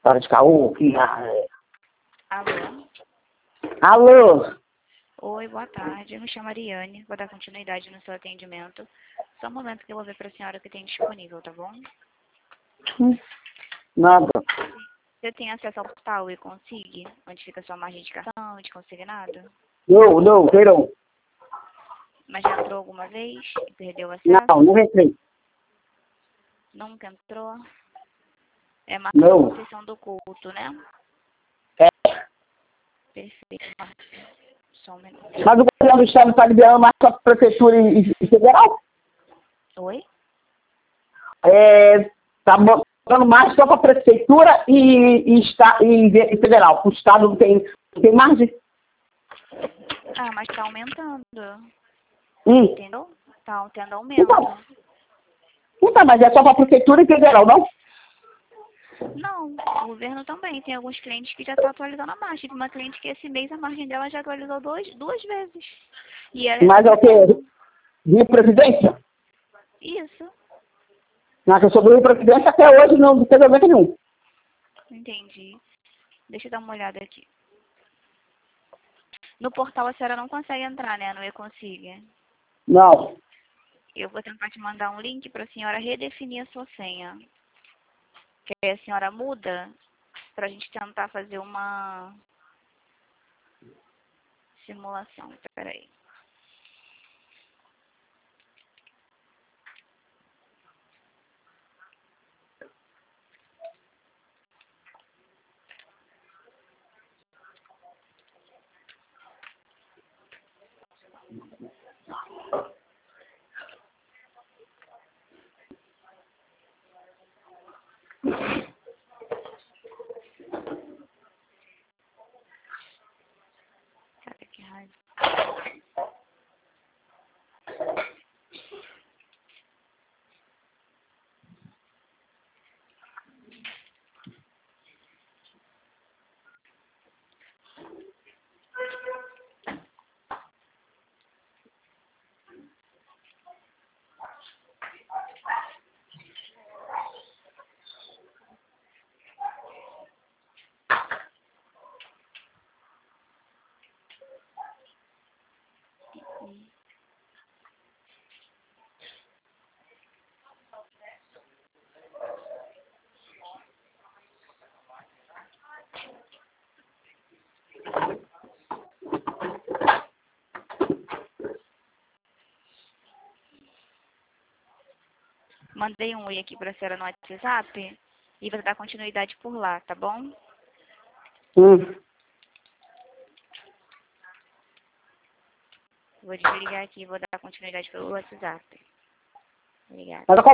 Para de caô, que... Alô? Alô? Oi, boa tarde. Eu me chamo Ariane. Vou dar continuidade no seu atendimento. Só um momento que eu vou ver para a senhora o que tem disponível, tá bom? Nada. Você tem acesso ao portal e consiga? Onde fica a sua margem de cartão, de consignado? Não, não. Mas já entrou alguma vez e perdeu o acesso? Não entrei. Nunca entrou? É marca Não. da sessão do culto, né? É. Perfeito. Só um minuto. Mas o governo do estado está liberando mais para a prefeitura e federal? Oi? Está botando mais só para a prefeitura e federal. O estado não tem margem. Ah, mas tá aumentando. Hum. Entendeu? Tá tendo aumento. Então, mas é só para a prefeitura e federal, não? Não, o governo também. Tem alguns clientes que já estão atualizando a margem. Tem uma cliente que esse mês a margem dela já atualizou duas vezes. E ela Mas é o quê? Rio Previdência? Isso, Na questão do Rio Previdência até hoje não teve aumento nenhum. entendi. Deixa eu dar uma olhada aqui. No portal a senhora não consegue entrar, né? No e-consiga. Não. Eu vou tentar te mandar um link para a senhora redefinir a sua senha. Que aí a senhora muda para a gente tentar fazer uma simulação. Espera aí. Cara, que raiva. Mandei um oi aqui para a senhora no WhatsApp e vou dar continuidade por lá, tá bom? Vou desligar aqui e vou dar continuidade pelo WhatsApp. Obrigada. Mas